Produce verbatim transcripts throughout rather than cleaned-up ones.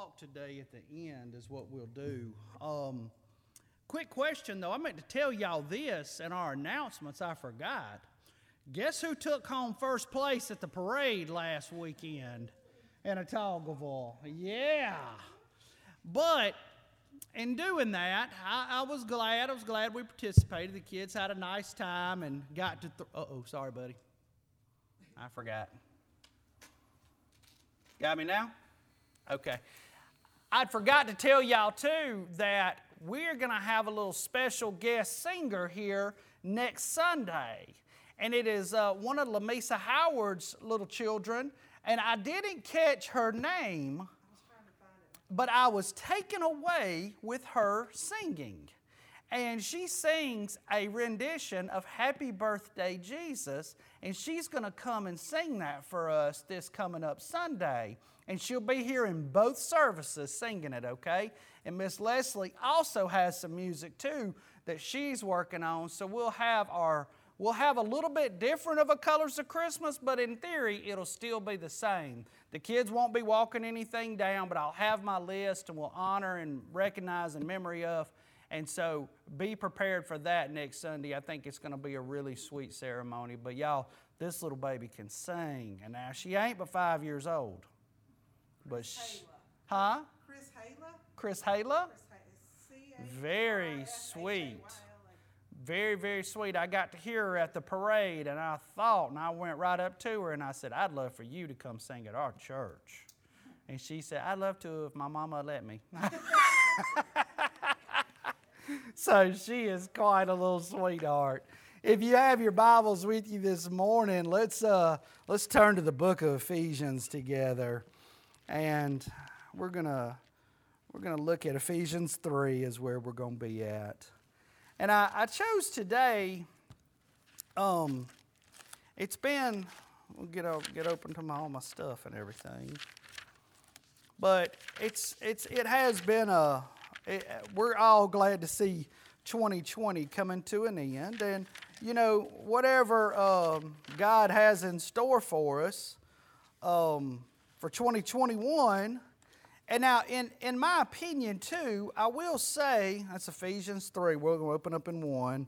talk today at the end is what we'll do. Um, quick question, though. I meant to tell y'all this in our announcements. I forgot. Guess who took home first place at the parade last weekend in Otagoville? Yeah. But in doing that, I, I was glad. I was glad we participated. The kids had a nice time and got to... Th- Uh-oh, sorry, buddy. I forgot. Got me now? Okay. I'd forgot to tell y'all, too, that we're going to have a little special guest singer here next Sunday. And it is uh, one of Lamisa Howard's little children. And I didn't catch her name, I was trying to find it. But I was taken away with her singing. And she sings a rendition of Happy Birthday, Jesus. And she's going to come and sing that for us this coming up Sunday. And she'll be here in both services singing it, okay? And Miss Leslie also has some music, too, that she's working on. So we'll have our... We'll have a little bit different of a Colors of Christmas, but in theory, it'll still be the same. The kids won't be walking anything down, but I'll have my list and we'll honor and recognize in memory of. And so be prepared for that next Sunday. I think it's going to be a really sweet ceremony. But y'all, this little baby can sing. And now she ain't but five years old. But Chris she, Hayla. Huh? Chris Hayla? Chris Hayla? Chris Hayla. Very sweet. Very, very sweet. I got to hear her at the parade, and I thought, and I went right up to her, and I said, I'd love for you to come sing at our church. And she said, I'd love to if my mama let me. So she is quite a little sweetheart. If you have your Bibles with you this morning, let's uh, let's turn to the book of Ephesians together, and we're gonna we're gonna look at Ephesians three is where we're gonna be at. And I, I chose today, um, it's been, we'll get, over, get open to my, all my stuff and everything, but it's it's it has been a, it, we're all glad to see twenty twenty coming to an end, and you know, whatever um, God has in store for us um, for twenty twenty-one. And now, in, in my opinion, too, I will say, that's Ephesians three, we're going to open up in one.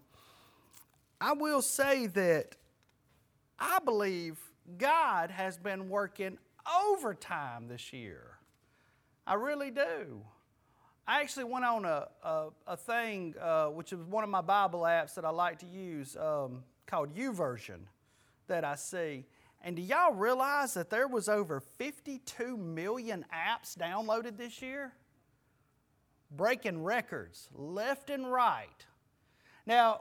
I will say that I believe God has been working overtime this year. I really do. I actually went on a, a, a thing, uh, which is one of my Bible apps that I like to use, um, called YouVersion, that I see. And do y'all realize that there was over fifty-two million apps downloaded this year? Breaking records left and right. Now,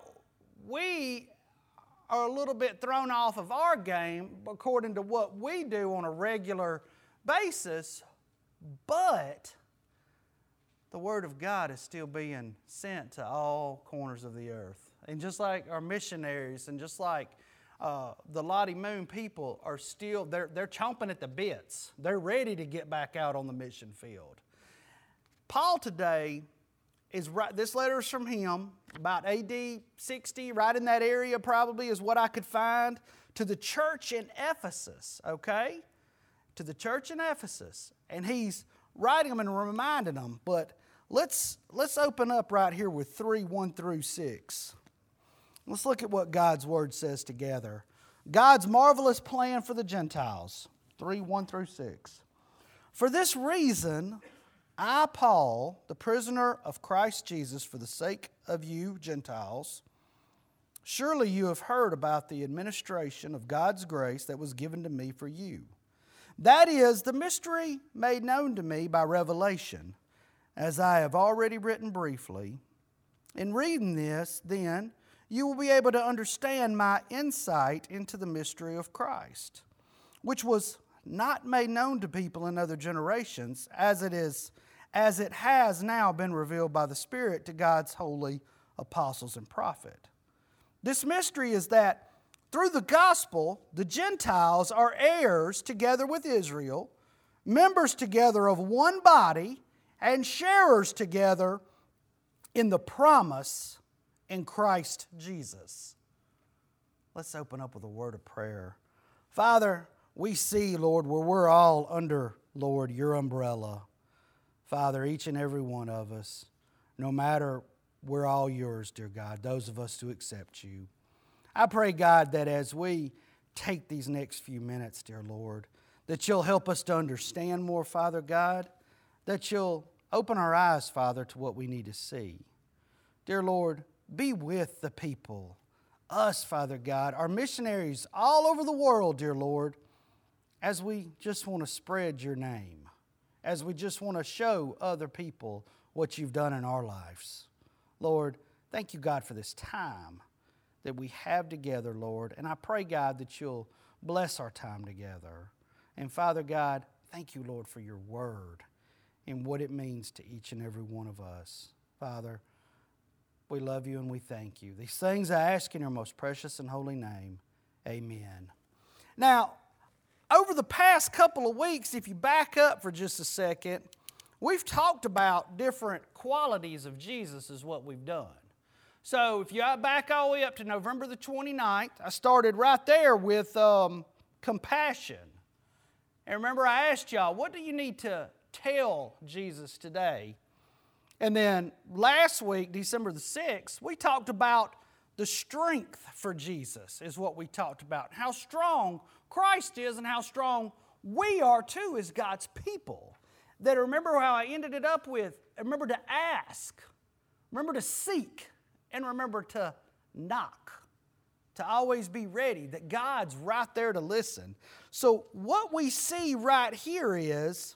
we are a little bit thrown off of our game according to what we do on a regular basis, but the Word of God is still being sent to all corners of the earth. And just like our missionaries and just like Uh, the Lottie Moon people are still, they're, they're chomping at the bits. They're ready to get back out on the mission field. Paul today is, right, this letter is from him, about A D sixty, right in that area probably is what I could find, to the church in Ephesus, okay? To the church in Ephesus. And he's writing them and reminding them. But let's, let's open up right here with three, one through six. Let's look at what God's Word says together. God's marvelous plan for the Gentiles, three, one through six. For this reason, I, Paul, the prisoner of Christ Jesus, for the sake of you Gentiles, surely you have heard about the administration of God's grace that was given to me for you. That is, the mystery made known to me by revelation, as I have already written briefly. In reading this, then, you will be able to understand my insight into the mystery of Christ, which was not made known to people in other generations, as it is, as it has now been revealed by the Spirit to God's holy apostles and prophets. This mystery is that through the gospel, the Gentiles are heirs together with Israel, members together of one body, and sharers together in the promise in Christ Jesus. Let's open up with a word of prayer. Father, we see, Lord, where we're all under, Lord, your umbrella. Father, each and every one of us, no matter, we're all yours, dear God, those of us who accept you. I pray, God, that as we take these next few minutes, dear Lord, that you'll help us to understand more, Father God, that you'll open our eyes, Father, to what we need to see. Dear Lord, be with the people, us, Father God, our missionaries all over the world, dear Lord, as we just want to spread your name, as we just want to show other people what you've done in our lives. Lord, thank you, God, for this time that we have together, Lord. And I pray, God, that you'll bless our time together. And Father God, thank you, Lord, for your word and what it means to each and every one of us. Father, we love you and we thank you. These things I ask in your most precious and holy name. Amen. Now, over the past couple of weeks, if you back up for just a second, we've talked about different qualities of Jesus is what we've done. So if you back all the way up to November the twenty-ninth, I started right there with um, compassion. And remember I asked y'all, what do you need to tell Jesus today? And then last week, December the sixth, we talked about the strength for Jesus is what we talked about. How strong Christ is and how strong we are too as God's people. That remember how I ended it up with, remember to ask, remember to seek, and remember to knock. To always be ready, that God's right there to listen. So what we see right here is,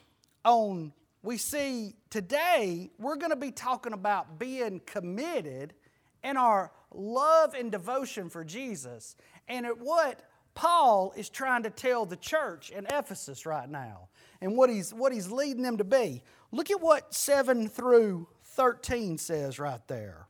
on we see today, we're going to be talking about being committed in our love and devotion for Jesus. And at what Paul is trying to tell the church in Ephesus right now. And what he's, what he's leading them to be. Look at what seven through thirteen says right there.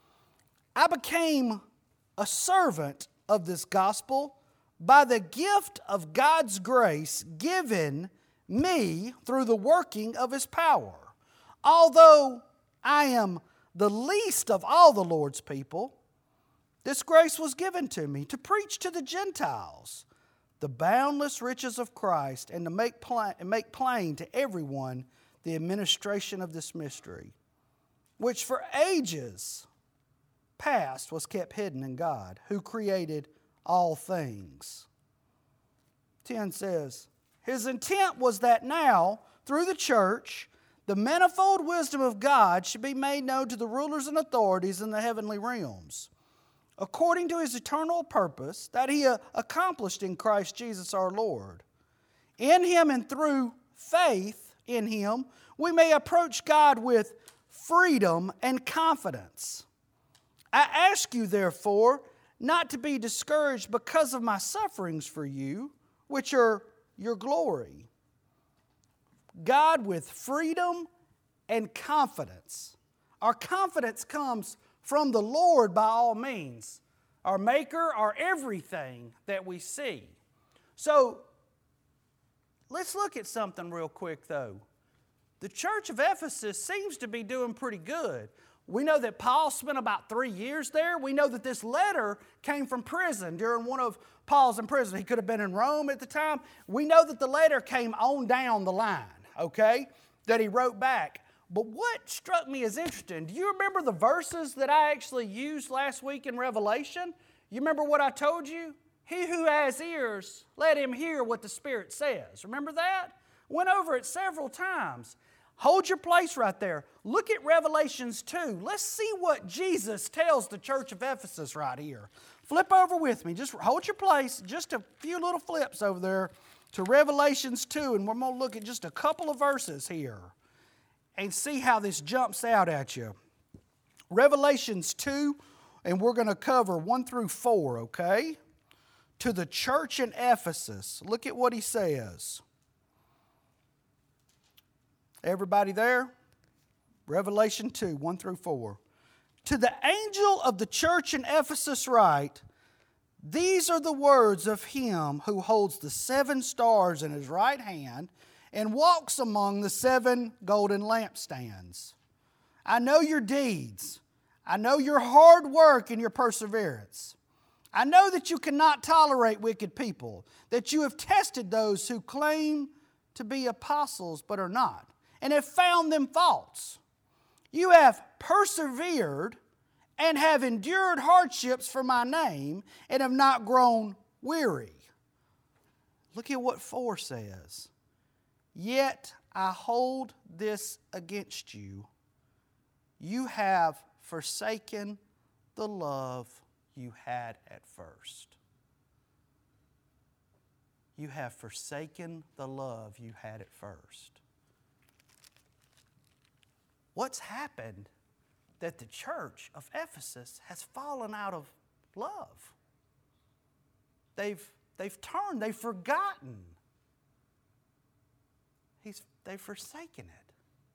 I became a servant of this gospel by the gift of God's grace given me through the working of His power. Although I am the least of all the Lord's people, this grace was given to me to preach to the Gentiles the boundless riches of Christ and to make plain, make plain to everyone the administration of this mystery, which for ages past was kept hidden in God, who created all things. ten says, His intent was that now, through the church, the manifold wisdom of God should be made known to the rulers and authorities in the heavenly realms, according to His eternal purpose that He accomplished in Christ Jesus our Lord. In Him and through faith in Him, we may approach God with freedom and confidence. I ask you, therefore, not to be discouraged because of my sufferings for you, which are your glory. God with freedom and confidence. Our confidence comes from the Lord by all means, our Maker, our everything that we see. So, let's look at something real quick though. The church of Ephesus seems to be doing pretty good. We know that Paul spent about three years there. We know that this letter came from prison during one of Paul's in prison. He could have been in Rome at the time. We know that the letter came on down the line, okay, that he wrote back. But what struck me as interesting, do you remember the verses that I actually used last week in Revelation? You remember what I told you? He who has ears, let him hear what the Spirit says. Remember that? Went over it several times. Hold your place right there. Look at Revelations two. Let's see what Jesus tells the church of Ephesus right here. Flip over with me. Just hold your place. Just a few little flips over there to Revelations two. And we're going to look at just a couple of verses here and see how this jumps out at you. Revelations two, and we're going to cover one through four, okay? To the church in Ephesus. Look at what he says. Everybody there? Revelation two, one through four. To the angel of the church in Ephesus write, these are the words of him who holds the seven stars in his right hand and walks among the seven golden lampstands. I know your deeds. I know your hard work and your perseverance. I know that you cannot tolerate wicked people, that you have tested those who claim to be apostles but are not, and have found them faults. You have persevered and have endured hardships for my name and have not grown weary. Look at what four says. Yet I hold this against you. You have forsaken the love you had at first. You have forsaken the love you had at first. What's happened that the church of Ephesus has fallen out of love? They've, they've turned, they've forgotten. He's, they've forsaken it.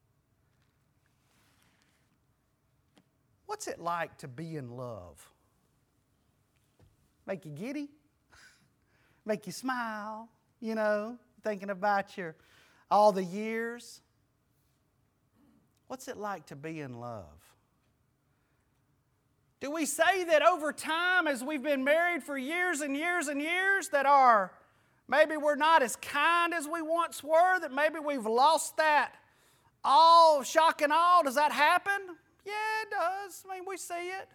What's it like to be in love? Make you giddy? Make you smile, you know, thinking about your all the years? What's it like to be in love? Do we say that over time, as we've been married for years and years and years, that our maybe we're not as kind as we once were, that maybe we've lost that all, shock and awe? Does that happen? Yeah, it does. I mean, we see it.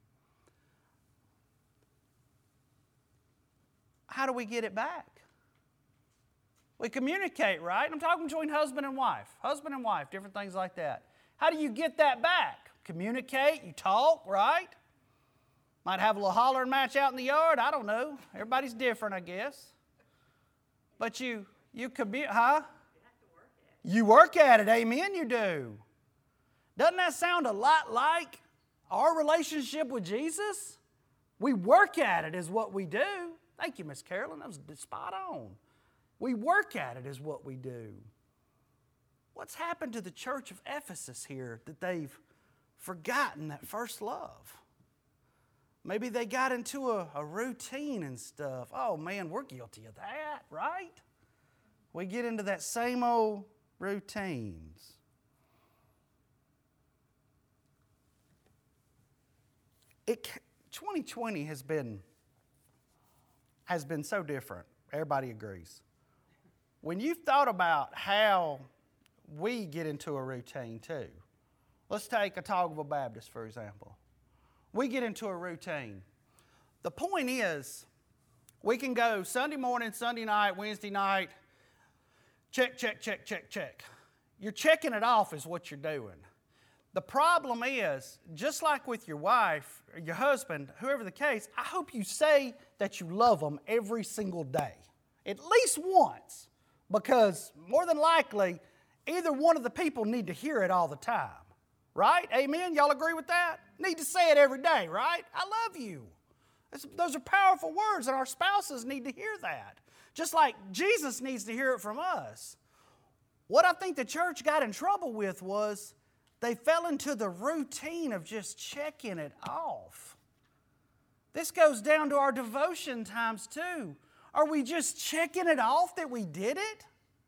How do we get it back? We communicate, right? I'm talking between husband and wife. Husband and wife, different things like that. How do you get that back? Communicate, you talk, right? Might have a little hollering match out in the yard. I don't know. Everybody's different, I guess. But you, you commute, huh? You work at it. Amen, you do. Doesn't that sound a lot like our relationship with Jesus? We work at it is what we do. Thank you, Miss Carolyn. That was spot on. We work at it is what we do. What's happened to the church of Ephesus here that they've forgotten that first love? Maybe they got into a, a routine and stuff. Oh man, we're guilty of that, right? We get into that same old routines. It, twenty twenty has been, has been so different. Everybody agrees. When you've thought about how we get into a routine too. Let's take a Toggleville Baptist, for example. We get into a routine. The point is, we can go Sunday morning, Sunday night, Wednesday night, check, check, check, check, check. You're checking it off is what you're doing. The problem is, just like with your wife, or your husband, whoever the case, I hope you say that you love them every single day. At least once. Because more than likely, either one of the people need to hear it all the time. Right? Amen? Y'all agree with that? Need to say it every day, right? I love you. It's, those are powerful words, and our spouses need to hear that. Just like Jesus needs to hear it from us. What I think the church got in trouble with was they fell into the routine of just checking it off. This goes down to our devotion times too. Are we just checking it off that we did it?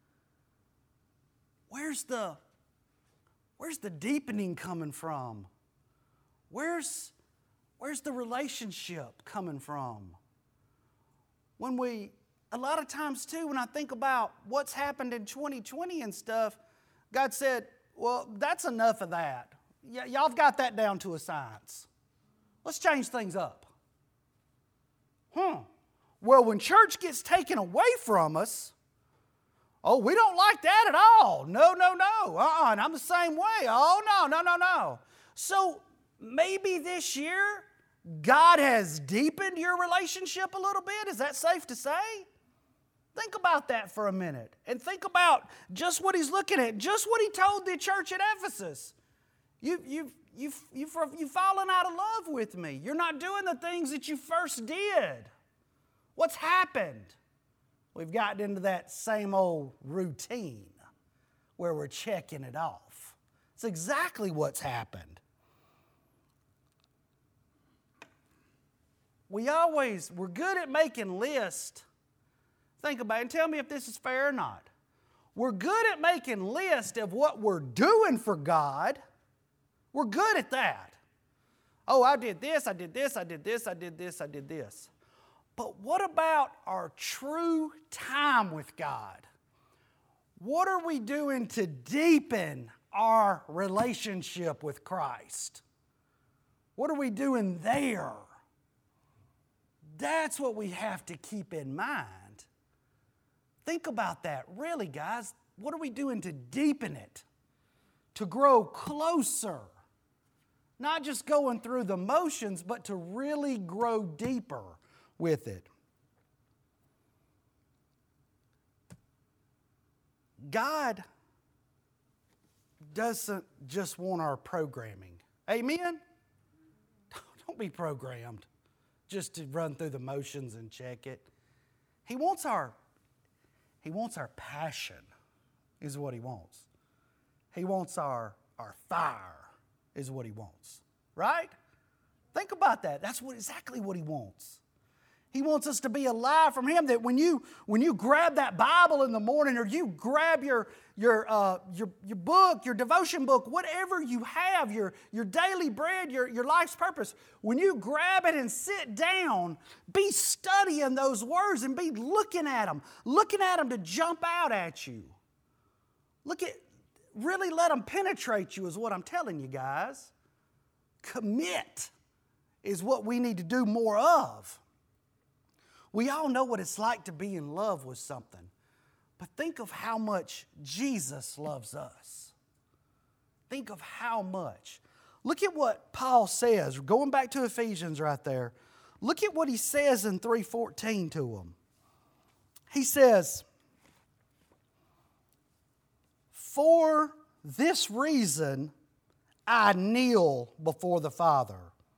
Where's the, where's the deepening coming from? Where's, where's the relationship coming from? When we, a lot of times too, when I think about what's happened in twenty twenty and stuff, God said, well, that's enough of that. Y- y'all have got that down to a science. Let's change things up. Hmm. Well, when church gets taken away from us, oh, we don't like that at all. No, no, no. Uh-uh, and I'm the same way. Oh, no, no, no, no. So maybe this year, God has deepened your relationship a little bit. Is that safe to say? Think about that for a minute. And think about just what he's looking at. Just what he told the church at Ephesus. You, you've, you've, you've, you've fallen out of love with me. You're not doing the things that you first did. What's happened? We've gotten into that same old routine where we're checking it off. It's exactly what's happened. We always, we're good at making lists. Think about it and tell me if this is fair or not. We're good at making lists of what we're doing for God. We're good at that. Oh, I did this, I did this, I did this, I did this, I did this. But what about our true time with God? What are we doing to deepen our relationship with Christ? What are we doing there? That's what we have to keep in mind. Think about that. Really, guys, what are we doing to deepen it? To grow closer? Not just going through the motions, but to really grow deeper with it. God doesn't just want our programming. Amen? Don't be programmed just to run through the motions and check it. He wants our, he wants our passion, is what He wants. He wants our, our fire, is what He wants. Right? Think about that. That's what exactly what He wants. He wants us to be alive from Him, that when you when you grab that Bible in the morning, or you grab your your uh, your, your book, your devotion book, whatever you have, your, your daily bread, your, your life's purpose, when you grab it and sit down, be studying those words and be looking at them, looking at them to jump out at you. Look at, really let them penetrate you is what I'm telling you guys. Commit is what we need to do more of. We all know what it's like to be in love with something. But think of how much Jesus loves us. Think of how much. Look at what Paul says, going back to Ephesians right there. Look at what he says in three fourteen to them. He says, "For this reason I kneel before the Father."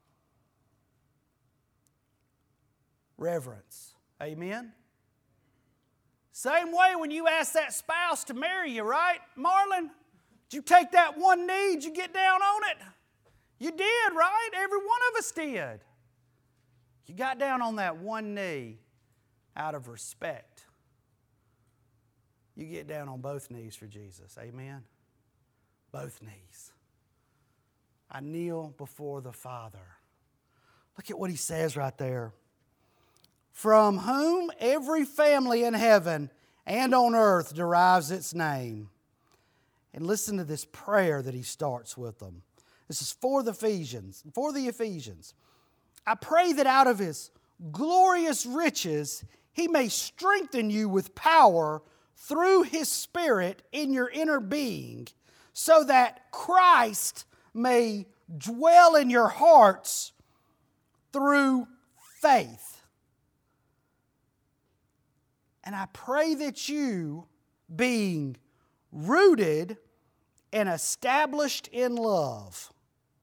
Reverence. Amen? Same way when you ask that spouse to marry you, right, Marlon? Did you take that one knee? Did you get down on it? You did, right? Every one of us did. You got down on that one knee out of respect. You get down on both knees for Jesus. Amen? Both knees. I kneel before the Father. Look at what he says right there. "From whom every family in heaven and on earth derives its name." And listen to this prayer that he starts with them. This is for the Ephesians. For the Ephesians. "I pray that out of His glorious riches He may strengthen you with power through His Spirit in your inner being, so that Christ may dwell in your hearts through faith. And I pray that you, being rooted and established in love."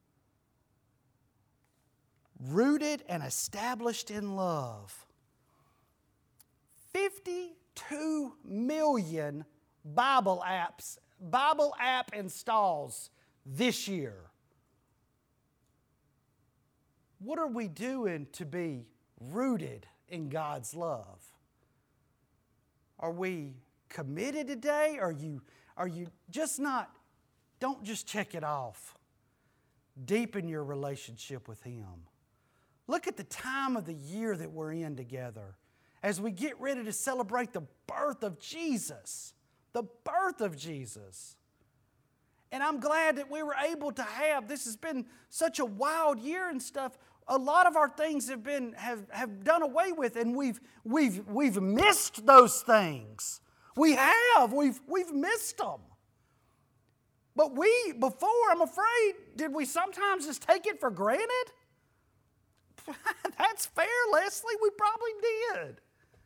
Rooted and established in love. fifty-two million Bible apps, Bible app installs this year. What are we doing to be rooted in God's love? Are we committed today? Are you, are you just not, don't just check it off. Deepen your relationship with Him. Look at the time of the year that we're in together as we get ready to celebrate the birth of Jesus. The birth of Jesus. And I'm glad that we were able to have, this has been such a wild year and stuff. A lot of our things have been have, have done away with, and we've we've we've missed those things. We have. We've we've missed them. But we, before, I'm afraid, did we sometimes just take it for granted? That's fair, Leslie. We probably did.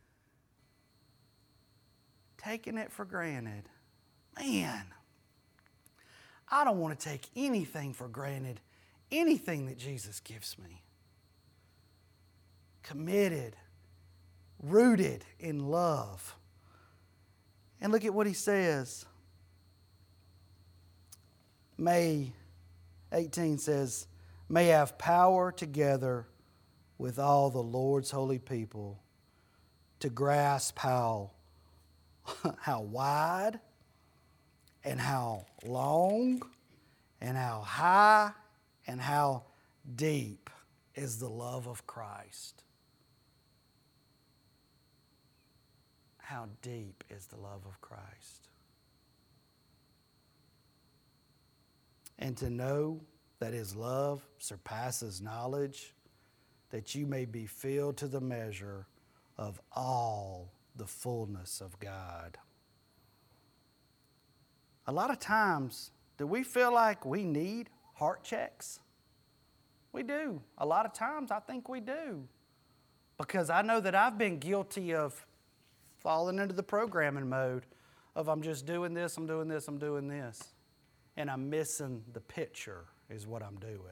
Taking it for granted. Man, I don't want to take anything for granted, anything that Jesus gives me. Committed, rooted in love. And look at what he says. May eighteen says, "May have power together with all the Lord's holy people to grasp how, how wide and how long and how high and how deep is the love of Christ." How deep is the love of Christ? and to know that His love surpasses knowledge, that you may be filled to the measure of all the fullness of God. A lot of times, do we feel like we need heart checks? We do. A lot of times, I think we do. Because I know that I've been guilty of falling into the programming mode of I'm just doing this, I'm doing this, I'm doing this. And I'm missing the picture is what I'm doing.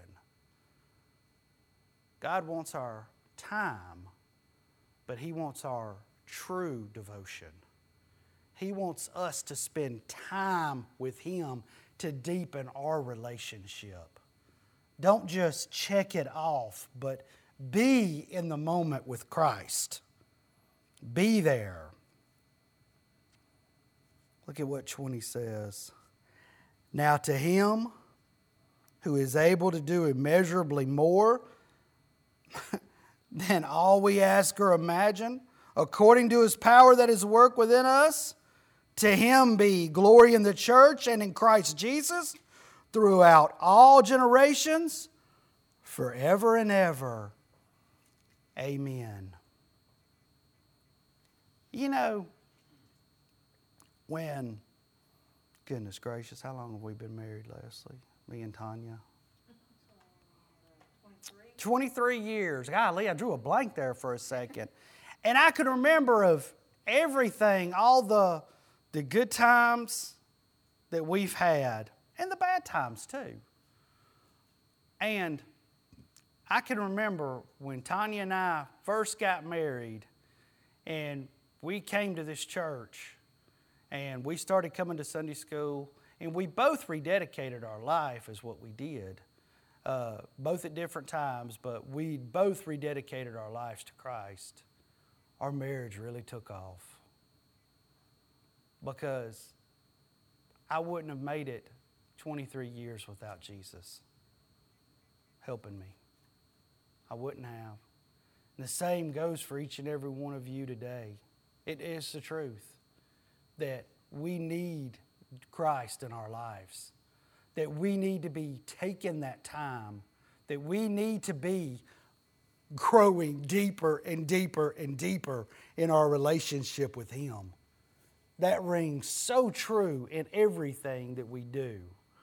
God wants our time, but He wants our true devotion. He wants us to spend time with Him to deepen our relationship. Don't just check it off, but be in the moment with Christ. Be there. Look at what twenty says. Now to Him who is able to do immeasurably more than all we ask or imagine, according to His power that is at work within us, to Him be glory in the church and in Christ Jesus throughout all generations, forever and ever. Amen. You know, when, goodness gracious, how long have we been married, Leslie? Me and Tanya? twenty-three years. Golly, I drew a blank there for a second. And I can remember of everything, all the, the good times that we've had, and the bad times too. And I can remember when Tanya and I first got married, and we came to this church, and we started coming to Sunday school, and we both rededicated our life is what we did. Uh, both at different times, but we both rededicated our lives to Christ. Our marriage really took off because I wouldn't have made it twenty-three years without Jesus helping me. I wouldn't have. And the same goes for each and every one of you today. It is the truth that we need Christ in our lives, that we need to be taking that time, that we need to be growing deeper and deeper and deeper in our relationship with Him. That rings so true in everything that we do.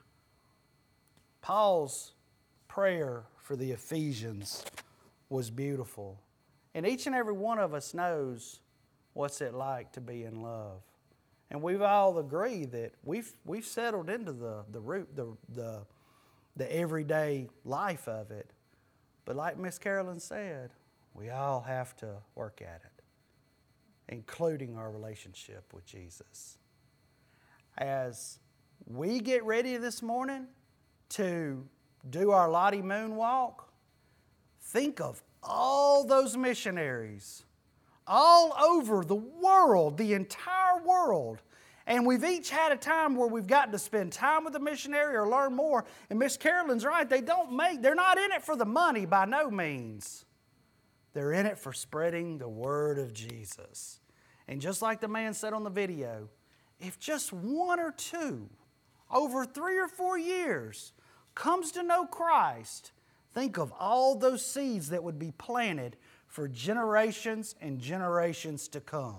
Paul's prayer for the Ephesians was beautiful. And each and every one of us knows what's it like to be in love. And we've all agreed that we've we've settled into the the root the the the everyday life of it. But like Miss Carolyn said, we all have to work at it, including our relationship with Jesus. As we get ready this morning to do our Lottie Moonwalk, think of all those missionaries all over the world, the entire world. And we've each had a time where we've gotten to spend time with a missionary or learn more. And Miss Carolyn's right, they don't make, they're not in it for the money by no means. They're in it for spreading the word of Jesus. And just like the man said on the video, if just one or two over three or four years comes to know Christ, think of all those seeds that would be planted for generations and generations to come.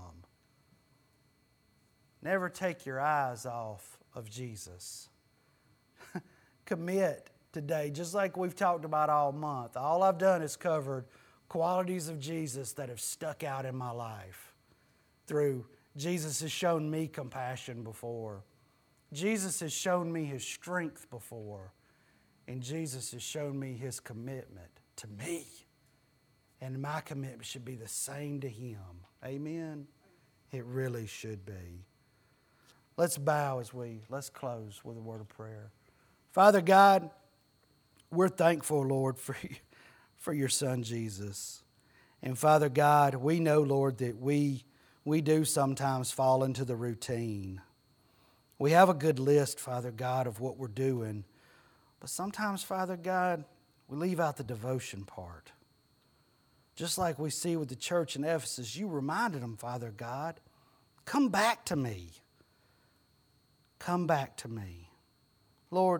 Never take your eyes off of Jesus. Commit today, just like we've talked about all month. All I've done is covered qualities of Jesus that have stuck out in my life. Through Jesus has shown me compassion before. Jesus has shown me His strength before. And Jesus has shown me His commitment to me. And my commitment should be the same to Him. Amen? It really should be. Let's bow as we, let's close with a word of prayer. Father God, we're thankful, Lord, for, for your Son, Jesus. And Father God, we know, Lord, that we, we do sometimes fall into the routine. We have a good list, Father God, of what we're doing. But sometimes, Father God, we leave out the devotion part. Just like we see with the church in Ephesus, you reminded them, Father God, come back to me. Come back to me. Lord,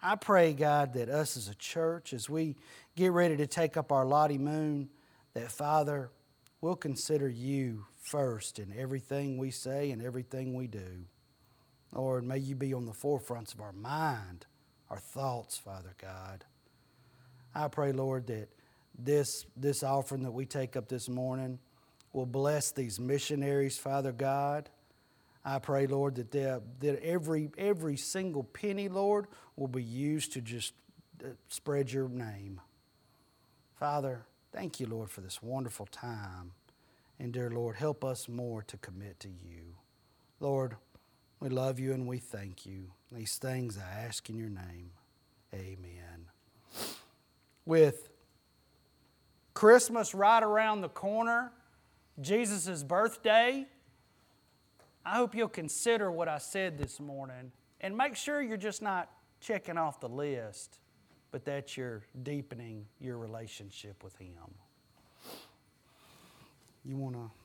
I pray, God, that us as a church, as we get ready to take up our Lottie Moon, that, Father, we'll consider you first in everything we say and everything we do. Lord, may you be on the forefronts of our mind, our thoughts, Father God. I pray, Lord, that this, this offering that we take up this morning will bless these missionaries, Father God. I pray, Lord, that, that every, every single penny, Lord, will be used to just spread your name. Father, thank you, Lord, for this wonderful time. And dear Lord, help us more to commit to you. Lord, we love you and we thank you. These things I ask in your name. Amen. With Christmas right around the corner, Jesus' birthday, I hope you'll consider what I said this morning and make sure you're just not checking off the list, but that you're deepening your relationship with Him. You want to